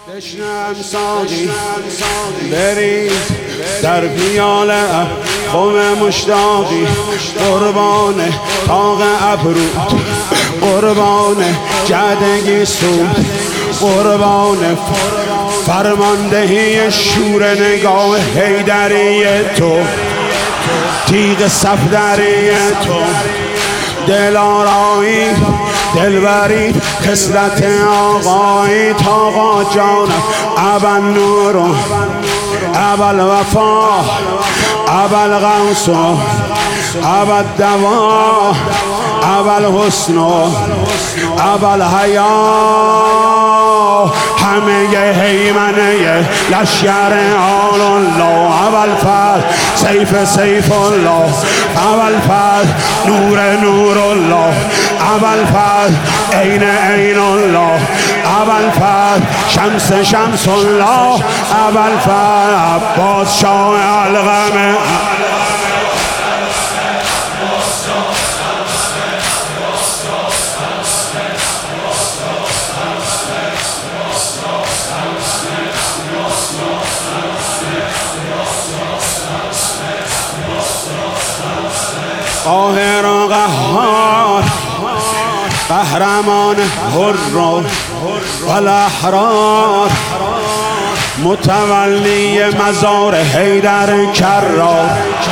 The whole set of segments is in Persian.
بشنم ساقی بریز در پیاله خم مشتاقی، قربان تاق ابروت، قربان جدگی سود، قربان فرماندهی شور نگاه حیدری تو، تیغ صفدری تو، دلارایی دلبری خصلت آقایی، تاقا جانم ابل نور ابل وفا ابل غوث ابل دوا ابل حسن ابل حیا، همه هیمنه لشکر آل الله، اول فرد سیف الله، اول فرد نور الله، اول فرد عین الله، اول فرد شمس الله، اول فرد عباس شاه الغمه. قاهر و قهار، قهرمان حر و الاحرار، متولی مزار حیدر کرار،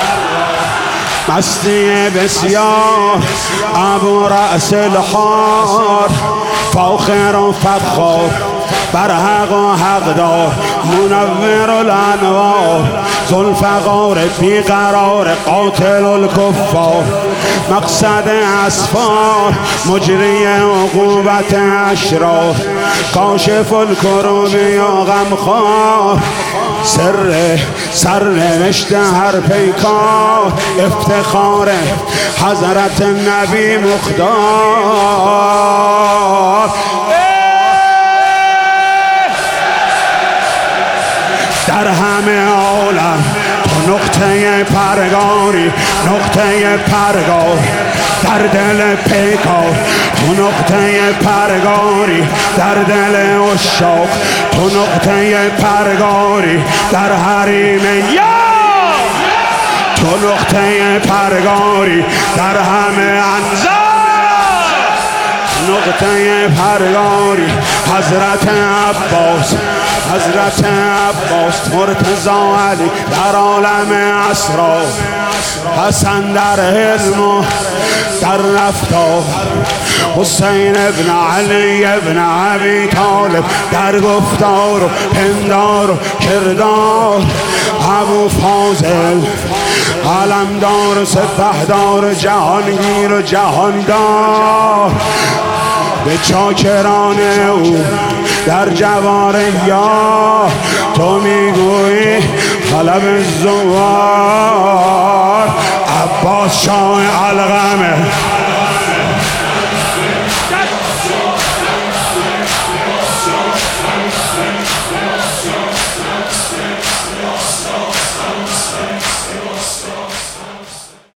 مستی بسیار ابو رأس الحار، فاخر و فخار بر حق و حقدار، منور الانوار، ذوالفقار بیقرار، قاتل الکفار، مقصد اسفار، مجری عقوبت اشرار، کاشف الکروب یا غمخوار، سرنوشت هر پیکار، افتخار حضرت نبی مختار. در همه عالم تو نقطه پرگاری، نقطه پرگار در دل پیکار، تو نقطه پرگاری در دل عشاق، تو نقطه پرگاری در حریم یا، تو نقطه پرگاری در همه انظار، نقطه پرگاری حضرت عباس، حضرت عباس، مرتضی علی در عالم اسرار، حسن در علم و در رفتار، حسین ابن علی ابن ابی طالب در گفتار و پندار و کردار، ابو فاضل علمدار و سپهدار، جهانگیر و جهاندار، به چاکران او در جوار یا، تو میگویی طلب زوار، عباس شاه الغمه.